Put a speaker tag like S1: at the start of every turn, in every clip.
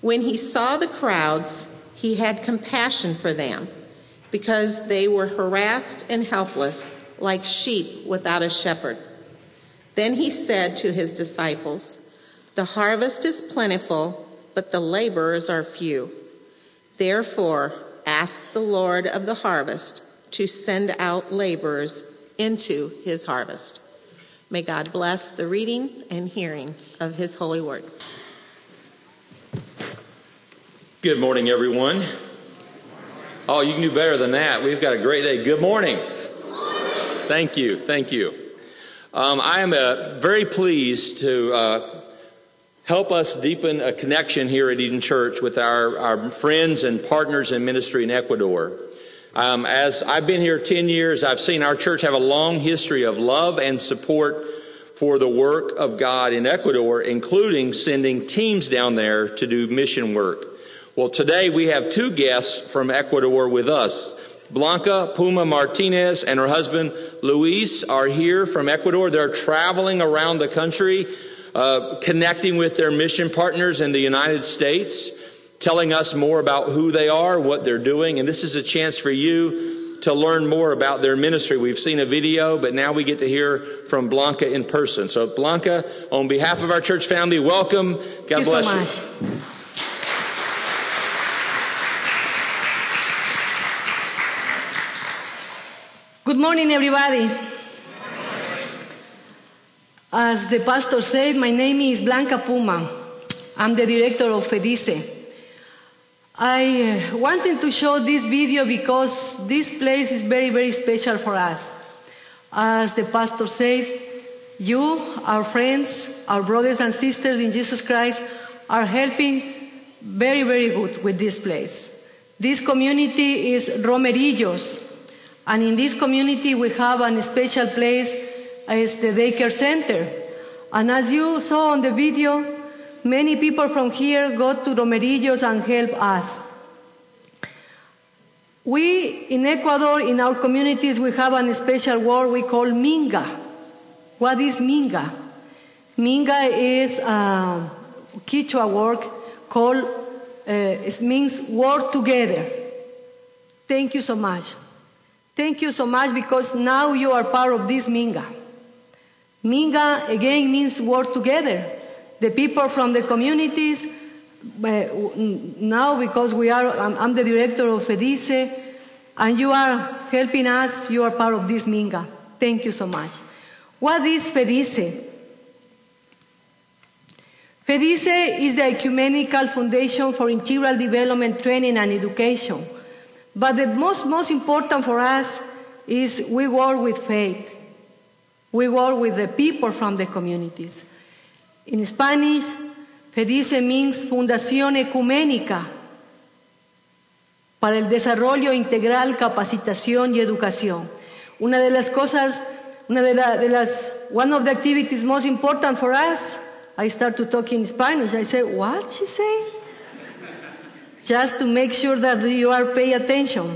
S1: When he saw the crowds, he had compassion for them, because they were harassed and helpless, like sheep without a shepherd. Then he said to his disciples, "The harvest is plentiful, but the laborers are few. Therefore, ask the Lord of the harvest to send out laborers into his harvest." May God bless the reading and hearing of his holy word.
S2: Good morning, everyone. Oh, you can do better than that. We've got a great day. Good morning. Thank you. I am very pleased to help us deepen a connection here at Eden Church with our friends and partners in ministry in Ecuador. As I've been here 10 years, I've seen our church have a long history of love and support for the work of God in Ecuador, including sending teams down there to do mission work. Well, today we have two guests from Ecuador with us. Blanca Puma Martinez and her husband Luis are here from Ecuador. They're traveling around the country, connecting with their mission partners in the United States, telling us more about who they are, what they're doing. And this is a chance for you to learn more about their ministry. We've seen a video, but now we get to hear from Blanca in person. So Blanca, on behalf of our church family, welcome. God bless you.
S3: Thank you so much. Good morning, everybody. As the pastor said, my name is Blanca Puma. I'm the director of FEDICE. I wanted to show this video because this place is very, very special for us. As the pastor said, you, our friends, our brothers and sisters in Jesus Christ, are helping very, very good with this place. This community is Romerillos. And in this community, we have a special place as the daycare center. And as you saw on the video, many people from here go to Romerillos and help us. We, in Ecuador, in our communities, we have a special word we call minga. What is minga? Minga is a Quechua word called, it means work together. Thank you so much. Thank you so much, because now you are part of this minga. Minga, again, means work together. The people from the communities, now because I'm the director of FEDICE, and you are helping us, you are part of this minga. Thank you so much. What is FEDICE? FEDICE is the Ecumenical Foundation for Integral Development, Training and Education. But the most important for us is we work with faith. We work with the people from the communities. In Spanish, FEDICE means Fundación Ecuménica para el Desarrollo Integral, Capacitación y Educación. One of the activities most important for us, I start to talk in Spanish. I say, what she say? Just to make sure that you are paying attention.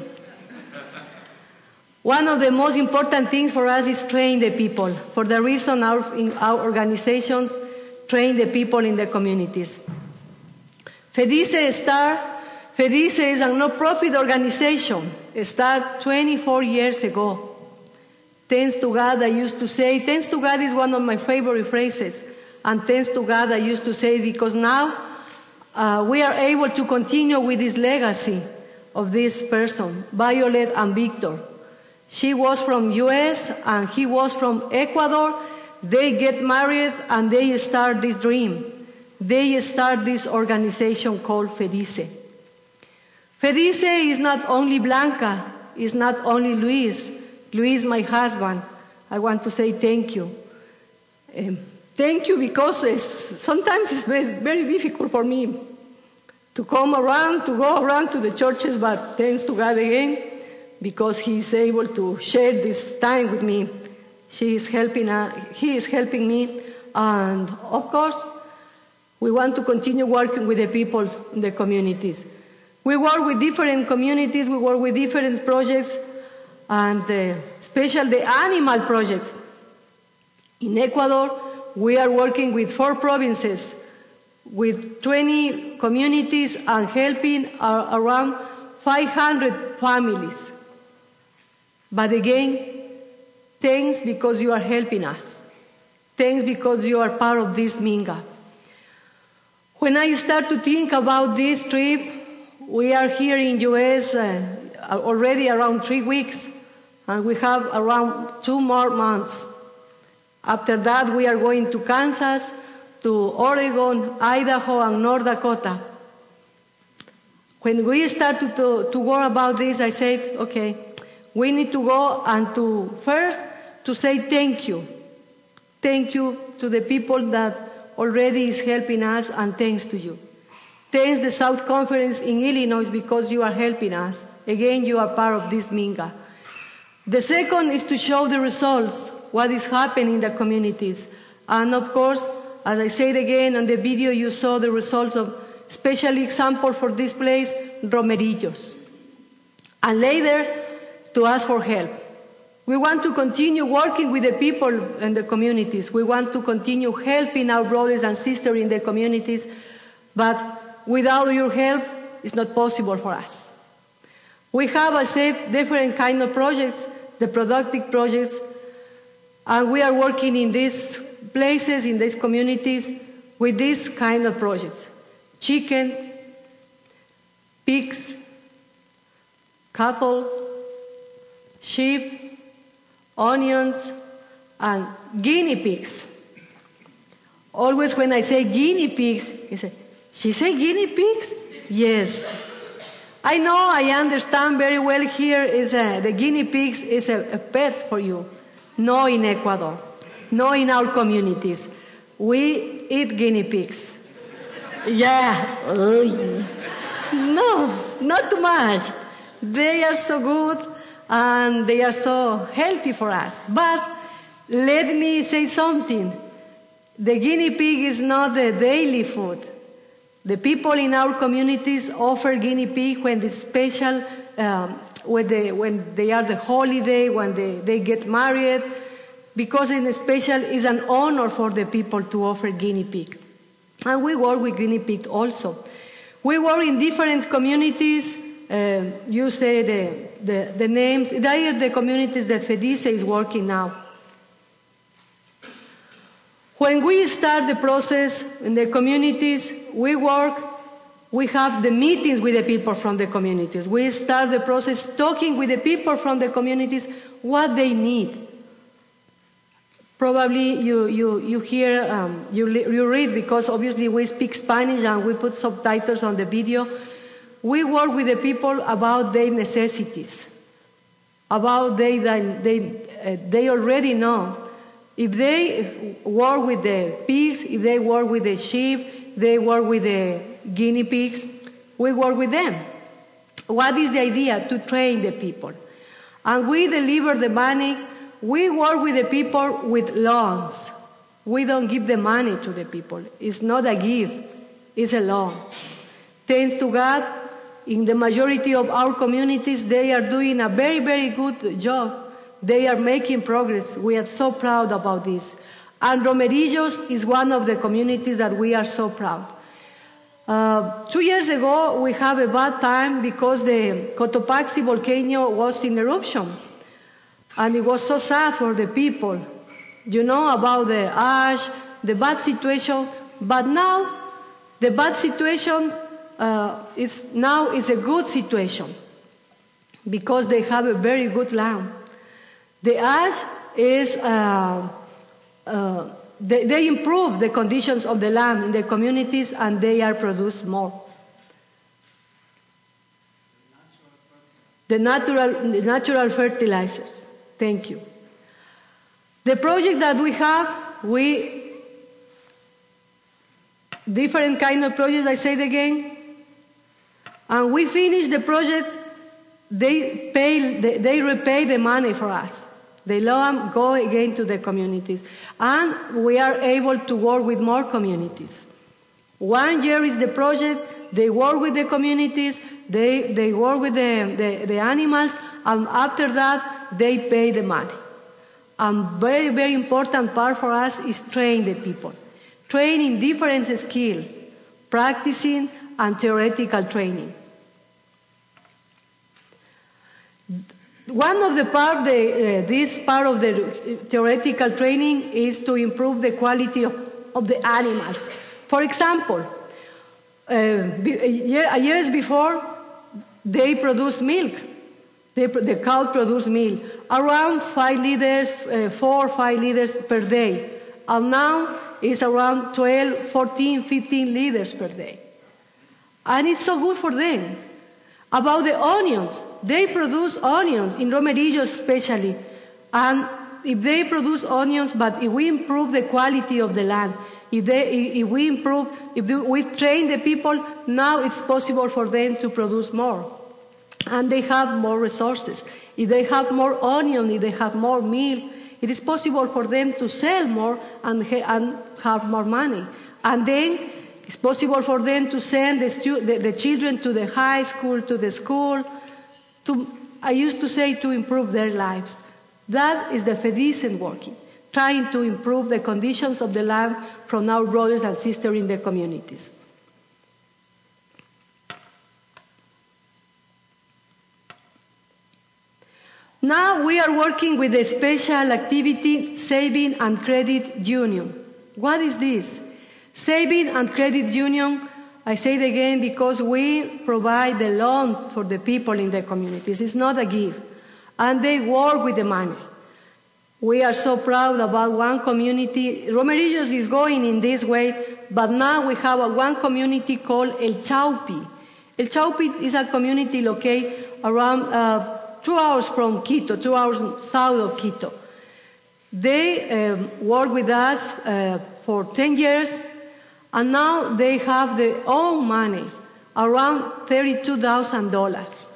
S3: One of the most important things for us is train the people. For the reason our organizations train the people in the communities. FEDICE is a non-profit organization. It started 24 years ago. Thanks to God, I used to say, thanks to God is one of my favorite phrases. And thanks to God, I used to say, because now we are able to continue with this legacy of this person, Violet and Victor. She was from US and he was from Ecuador. They get married and they start this dream. They start this organization called FEDICE. FEDICE is not only Blanca, it's not only Luis. Luis, my husband. I want to say thank you. Thank you, because sometimes it's very, very difficult for me to go around to the churches, but thanks to God again, because He is able to share this time with me. He is helping me, and of course, we want to continue working with the people in the communities. We work with different communities, we work with different projects, and especially the animal projects. In Ecuador, we are working with 4 provinces, with 20 communities and helping around 500 families. But again, thanks because you are helping us. Thanks because you are part of this Minga. When I start to think about this trip, we are here in US already around 3 weeks, and we have around 2 more months. After that, we are going to Kansas, to Oregon, Idaho, and North Dakota. When we started to work about this, I said, okay, we need to go and first to say thank you. Thank you to the people that already is helping us, and thanks to you. Thanks the South Conference in Illinois because you are helping us. Again, you are part of this Minga. The second is to show the results, what is happening in the communities. And of course, as I said again on the video, you saw the results of special example for this place, Romerillos. And later, to ask for help. We want to continue working with the people in the communities. We want to continue helping our brothers and sisters in the communities, but without your help, it's not possible for us. We have, I said, different kind of projects, the productive projects, and we are working in these places, in these communities, with this kind of projects. Chicken, pigs, cattle, sheep, onions, and guinea pigs. Always when I say guinea pigs, you say, she say guinea pigs? Yes. I know, I understand very well here is the guinea pigs is a pet for you. No in Ecuador, no in our communities. We eat guinea pigs. Yeah. No, not too much. They are so good and they are so healthy for us. But let me say something. The guinea pig is not the daily food. The people in our communities offer guinea pig when the special, when they are the holiday, when they get married, because in special is an honor for the people to offer guinea pig. And we work with guinea pig also. We work in different communities. You say the names. They are the communities that FEDICE is working now. When we start the process in the communities, we have the meetings with the people from the communities. We start the process talking with the people from the communities what they need. Probably you hear, you read, because obviously we speak Spanish and we put subtitles on the video. We work with the people about their necessities, about they already know. If they work with the pigs, if they work with the sheep, they work with the guinea pigs, we work with them. What is the idea? To train the people. And we deliver the money. We work with the people with loans. We don't give the money to the people. It's not a gift, it's a loan. Thanks to God, in the majority of our communities, they are doing a very, very good job. They are making progress. We are so proud about this. And Romerillos is one of the communities that we are so proud. 2 years ago, we had a bad time because the Cotopaxi volcano was in eruption. And it was so sad for the people. You know about the ash, the bad situation. But now, the bad situation is a good situation because they have a very good land. The ash is, they improve the conditions of the land in the communities and they are produced more. The natural fertilizers. Thank you. The project that we have, different kind of projects, I say it again, and we finish the project, they repay the money for us. The loan go again to the communities. And we are able to work with more communities. 1 year is the project, they work with the communities, they work with the animals, and after that, they pay the money. And very, very important part for us is train the people. Train in different skills. practicing, and theoretical training. One of this part of the theoretical training is to improve the quality of the animals. For example, years before, they produce milk. The cow produce milk, around 4 or 5 liters per day. And now it's around 12, 14, 15 liters per day. And it's so good for them. About the onions, they produce onions, in Romerillo especially. And if they produce onions, but if we improve the quality of the land, if we train the people, now it's possible for them to produce more. And they have more resources. If they have more onion, if they have more milk, it is possible for them to sell more and have more money. And then it's possible for them to send the children to the high school, to the school, I used to say, to improve their lives. That is the FEDICEN working, trying to improve the conditions of the land from our brothers and sisters in the communities. Now we are working with the special activity Saving and Credit Union. What is this? Saving and Credit Union, I say it again because we provide the loan for the people in the communities. It's not a gift. And they work with the money. We are so proud about one community. Romerillos is going in this way, but now we have one community called El Chaupi. El Chaupi is a community located around 2 hours from Quito, 2 hours south of Quito. They work with us for 10 years, and now they have their own money, around $32,000.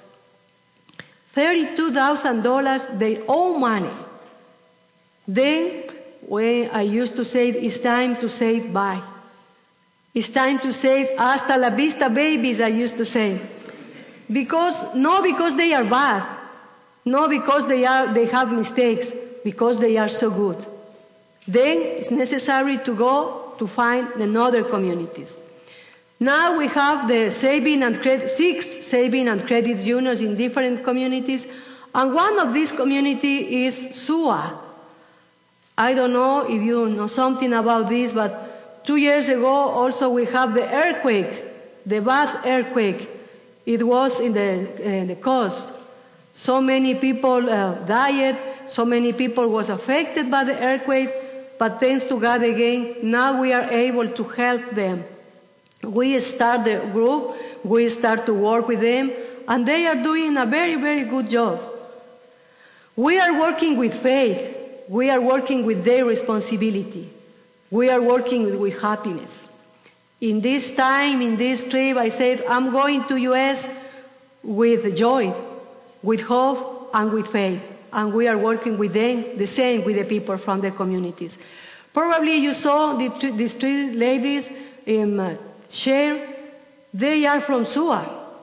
S3: $32,000, their own money. Then, when I used to say, it's time to say bye. It's time to say, hasta la vista, babies, I used to say. Not because they are bad, not because they have mistakes, because they are so good. Then it's necessary to go to find another communities. Now we have the 6 saving and credit unions in different communities, and one of these communities is SUA. I don't know if you know something about this, but 2 years ago also we have the earthquake, the bad earthquake. It was in the coast. So many people died, so many people was affected by the earthquake, but thanks to God again, now we are able to help them. We start the group, we start to work with them, and they are doing a very, very good job. We are working with faith. We are working with their responsibility. We are working with happiness. In this time, in this trip, I said, I'm going to US with joy, with hope, and with faith. And we are working with them, the same with the people from the communities. Probably you saw these 3 ladies share. They are from SUA.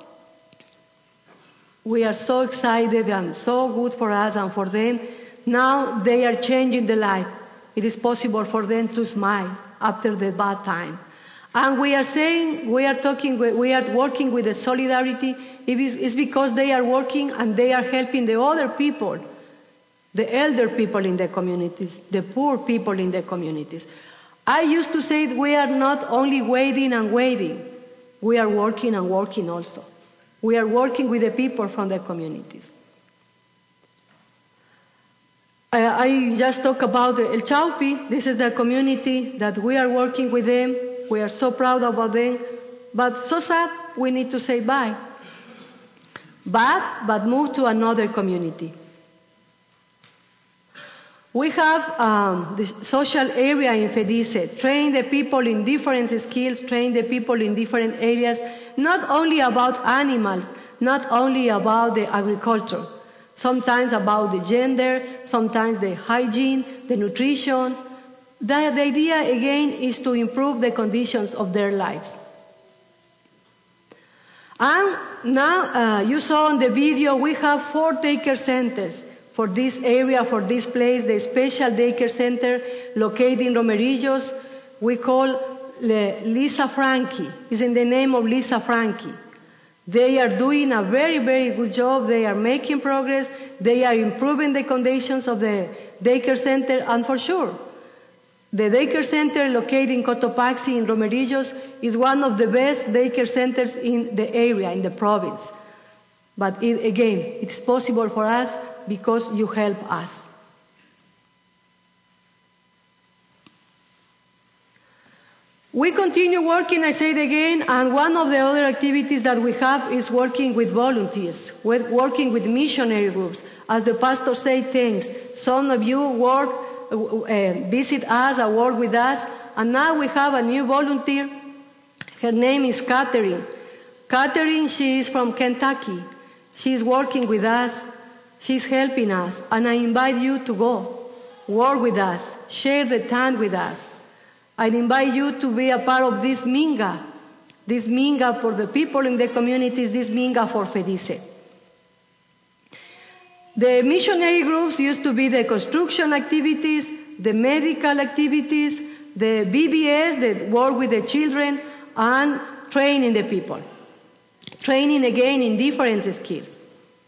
S3: We are so excited and so good for us and for them. Now they are changing the life. It is possible for them to smile after the bad time. And we are saying, we are working with the solidarity. It's because they are working and they are helping the other people, the elder people in the communities, the poor people in the communities. I used to say we are not only waiting and waiting. We are working and working also. We are working with the people from the communities. I just talked about El Chaupi. This is the community that we are working with them. We are so proud about them. But so sad, we need to say bye. But move to another community. We have the social area in FEDICE, train the people in different skills, train the people in different areas, not only about animals, not only about the agriculture, sometimes about the gender, sometimes the hygiene, the nutrition. The idea, again, is to improve the conditions of their lives. And now, you saw in the video, we have 4 daycare centers for this area, for this place, the special daycare center located in Romerillos. We call Lisa Frankie. It's in the name of Lisa Frankie. They are doing a very, very good job. They are making progress. They are improving the conditions of the daycare center. And for sure, the daycare center located in Cotopaxi in Romerillos is one of the best daycare centers in the area, in the province. But again, it's possible for us because you help us. We continue working, I say it again, and one of the other activities that we have is working with volunteers, working with missionary groups. As the pastor said, thanks. Some of you visit us or work with us, and now we have a new volunteer. Her name is Catherine. Catherine, she is from Kentucky. She's working with us. She's helping us, and I invite you to go, work with us, share the time with us. I invite you to be a part of this Minga for the people in the communities, this Minga for FEDICE. The missionary groups used to be the construction activities, the medical activities, the BBS that work with the children, and training the people. Training again in different skills.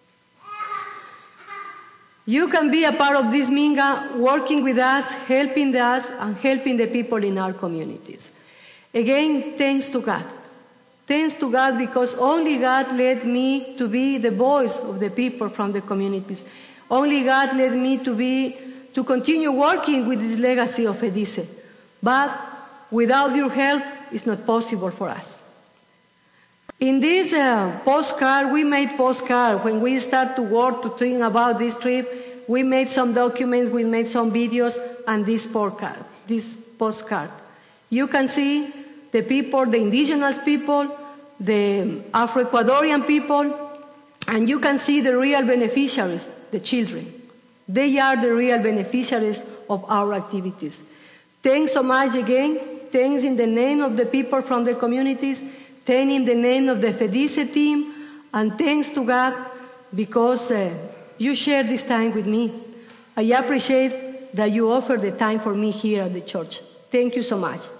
S3: You can be a part of this Minga, working with us, and helping the people in our communities. Again, thanks to God. Thanks to God, because only God led me to be the voice of the people from the communities. Only God led me to continue working with this legacy of FEDICE. But without your help, it's not possible for us. In this postcard, we made postcard. When we start to work to think about this trip, we made some documents, we made some videos, and this postcard. You can see the people, the indigenous people, the Afro-Ecuadorian people, and you can see the real beneficiaries, the children. They are the real beneficiaries of our activities. Thanks so much again. Thanks in the name of the people from the communities. Thanks in the name of the FEDICE team, and thanks to God because you share this time with me. I appreciate that you offer the time for me here at the church. Thank you so much.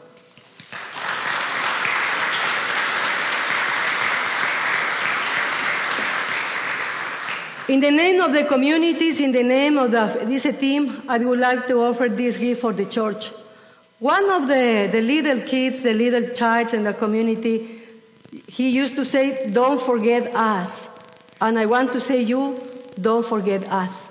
S3: In the name of the communities, in the name of the FEDICE team, I would like to offer this gift for the church. One of the little kids, the little child in the community, he used to say, "Don't forget us." And I want to say you, don't forget us.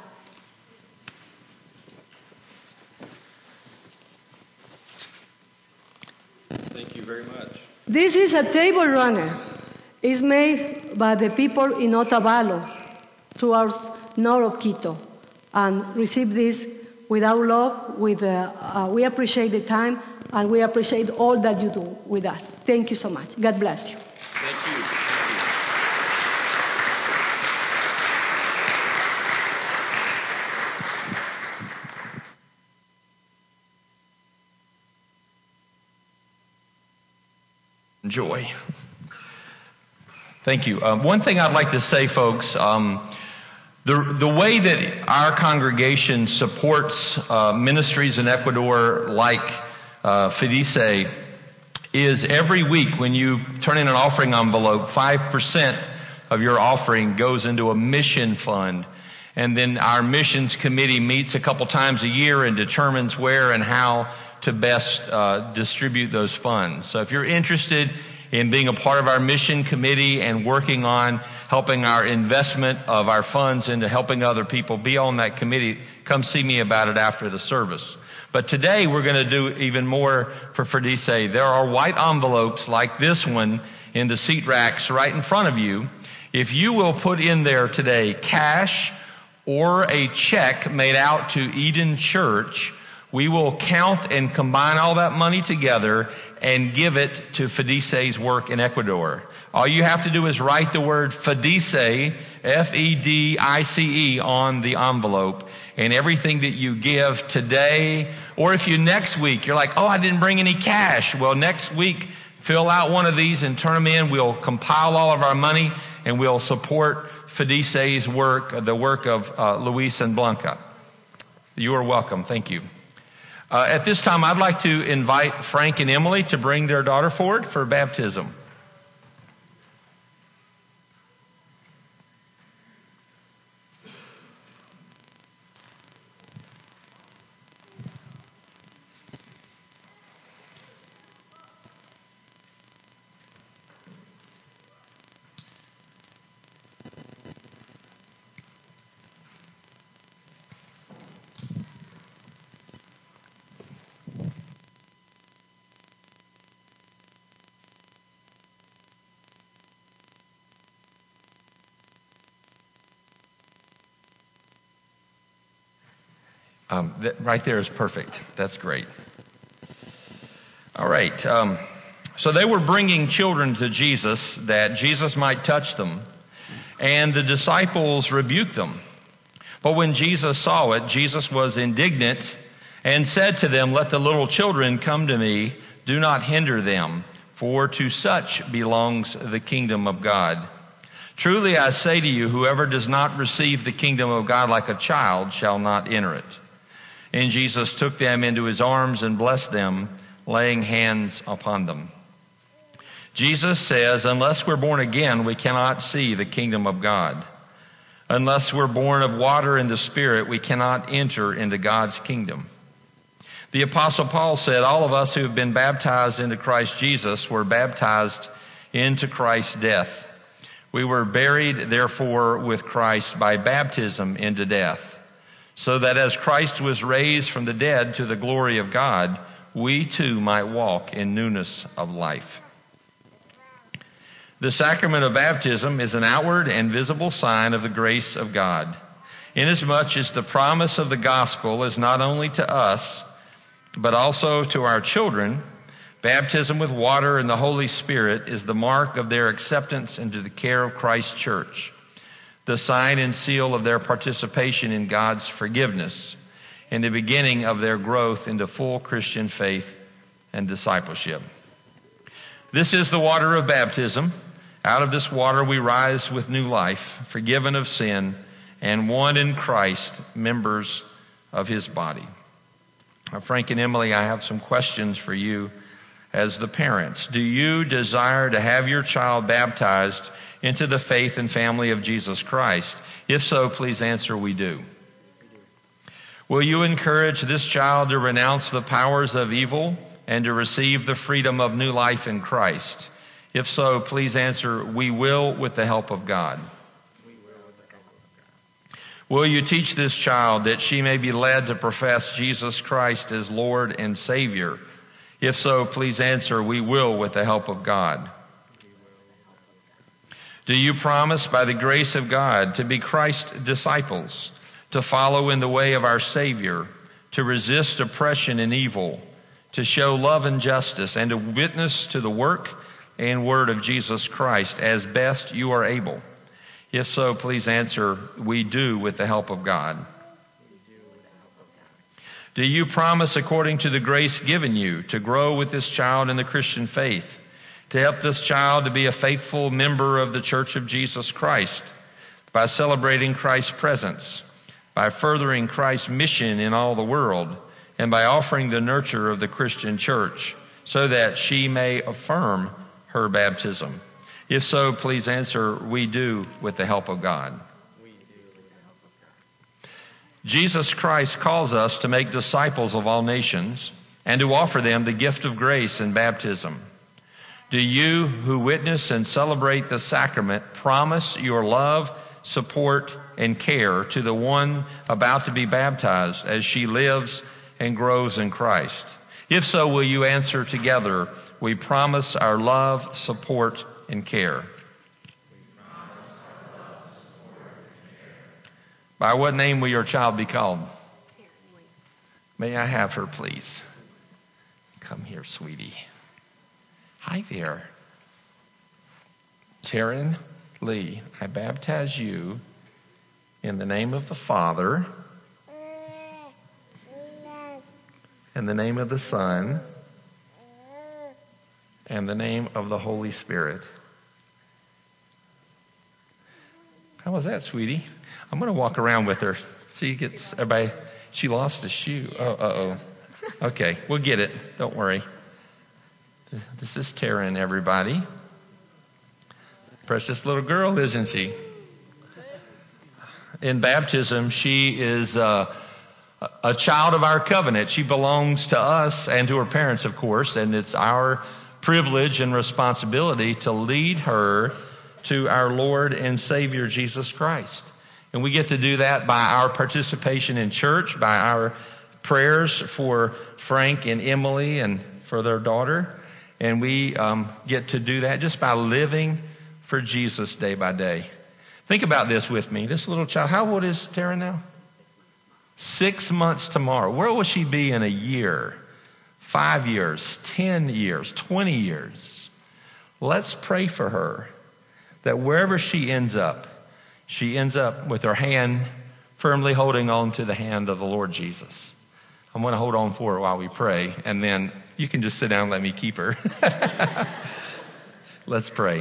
S2: Thank you very much.
S3: This is a table runner. It's made by the people in Otavalo, towards north of Quito, and receive this with our love. We appreciate the time, and we appreciate all that you do with us. Thank you so much. God bless you.
S2: Thank you. Joy. Thank you. One thing I'd like to say, folks, the way that our congregation supports ministries in Ecuador like FEDICE is every week when you turn in an offering envelope, 5% of your offering goes into a mission fund. And then our missions committee meets a couple times a year and determines where and how to best distribute those funds. So if you're interested in being a part of our mission committee and working on helping our investment of our funds into helping other people, be on that committee, come see me about it after the service. But today we're going to do even more for FEDICE. There are white envelopes like this one in the seat racks right in front of you. If you will put in there today cash or a check made out to Eden Church, we will count and combine all that money together and give it to FEDICE's work in Ecuador. All you have to do is write the word FEDICE, F-E-D-I-C-E, on the envelope. And everything that you give today, or if you next week, you're like, oh, I didn't bring any cash. Well, next week, fill out one of these and turn them in. We'll compile all of our money and we'll support FEDICE's work, the work of Luis and Blanca. You are welcome. Thank you. At this time, I'd like to invite Frank and Emily to bring their daughter forward for baptism. Right there is perfect. That's great. All right. So they were bringing children to Jesus that Jesus might touch them, and the disciples rebuked them. But when Jesus saw it, Jesus was indignant and said to them, "Let the little children come to me. Do not hinder them, for to such belongs the kingdom of God. Truly I say to you, whoever does not receive the kingdom of God like a child shall not enter it." And Jesus took them into his arms and blessed them, laying hands upon them. Jesus says, unless we're born again, we cannot see the kingdom of God. Unless we're born of water and the Spirit, we cannot enter into God's kingdom. The Apostle Paul said, all of us who have been baptized into Christ Jesus were baptized into Christ's death. We were buried, therefore, with Christ by baptism into death, so that as Christ was raised from the dead to the glory of God, we too might walk in newness of life. The sacrament of baptism is an outward and visible sign of the grace of God, inasmuch as the promise of the gospel is not only to us, but also to our children. Baptism with water and the Holy Spirit is the mark of their acceptance into the care of Christ's church, the sign and seal of their participation in God's forgiveness, and the beginning of their growth into full Christian faith and discipleship. This is the water of baptism. Out of this water we rise with new life, forgiven of sin, and one in Christ, members of his body. Frank and Emily, I have some questions for you as the parents. Do you desire to have your child baptized into the faith and family of Jesus Christ? If so, please answer, we do. Will you encourage this child to renounce the powers of evil and to receive the freedom of new life in Christ? If so, please answer, we will with the help of God. Will you teach this child that she may be led to profess Jesus Christ as Lord and Savior? If so, please answer, we will with the help of God. Do you promise by the grace of God to be Christ's disciples, to follow in the way of our Savior, to resist oppression and evil, to show love and justice, and to witness to the work and word of Jesus Christ as best you are able? If so, please answer, we do with the help of God. Do you promise, according to the grace given you, to grow with this child in the Christian faith, to help this child to be a faithful member of the Church of Jesus Christ by celebrating Christ's presence, by furthering Christ's mission in all the world, and by offering the nurture of the Christian church so that she may affirm her baptism? If so, please answer, we do with the help of God. Jesus Christ calls us to make disciples of all nations and to offer them the gift of grace in baptism. Do you, who witness and celebrate the sacrament, promise your love, support, and care to the one about to be baptized as she lives and grows in Christ? If so, will you answer together, we promise our love, support, and care? By what name will your child be called? May I have her, please? Come here, sweetie. Hi there. Taryn Lee, I baptize you in the name of the Father, in the name of the Son, and the name of the Holy Spirit. How was that, sweetie? I'm going to walk around with her. She lost a shoe. Oh, uh-oh. Okay, we'll get it. Don't worry. This is Taryn, everybody. Precious little girl, isn't she? In baptism, she is a child of our covenant. She belongs to us and to her parents, of course, and it's our privilege and responsibility to lead her to our Lord and Savior, Jesus Christ. And we get to do that by our participation in church, by our prayers for Frank and Emily and for their daughter. And we get to do that just by living for Jesus day by day. Think about this with me. This little child, how old is Taryn now? 6 months tomorrow. Where will she be in a year? 5 years, 10 years, 20 years? Let's pray for her that wherever she ends up with her hand firmly holding on to the hand of the Lord Jesus. I'm going to hold on for her while we pray, and then you can just sit down and let me keep her. Let's pray.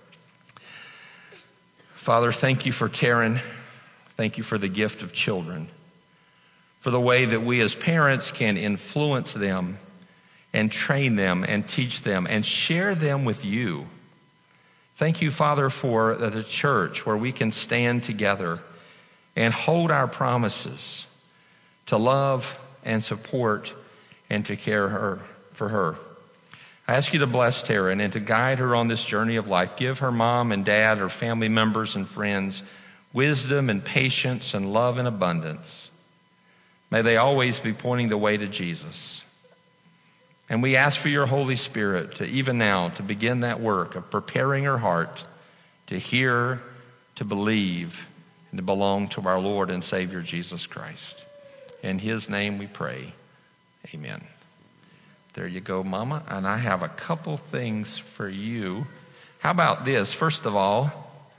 S2: Father, thank you for Taryn. Thank you for the gift of children, for the way that we as parents can influence them and train them and teach them and share them with you. Thank you, Father, for the church where we can stand together and hold our promises to love and support and to care for her. I ask you to bless Taryn and to guide her on this journey of life. Give her mom and dad, her family members and friends, wisdom and patience and love and abundance. May they always be pointing the way to Jesus. And we ask for your Holy Spirit to even now to begin that work of preparing her heart to hear, to believe, and to belong to our Lord and Savior Jesus Christ. In his name we pray. Amen. There you go, Mama. And I have a couple things for you. How about this? First of all,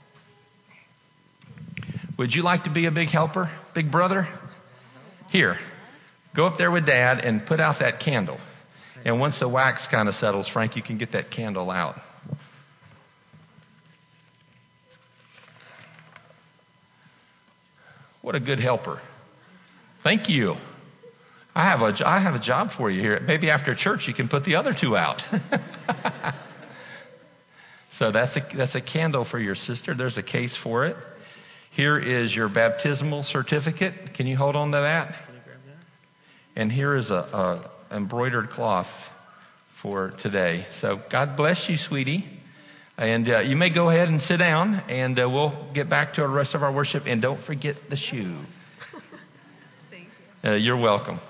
S2: would you like to be a big helper, big brother? Here, go up there with Dad and put out that candle. And once the wax kind of settles, Frank, you can get that candle out. What a good helper. Thank you. I have a job for you here. Maybe after church you can put the other two out. So that's a candle for your sister. There's a case for it. Here is your baptismal certificate. Can you hold on to that? Can you grab that? And here is a embroidered cloth for today. So God bless you, sweetie. And you may go ahead and sit down, and we'll get back to the rest of our worship. And don't forget the shoe. Thank you. You're welcome.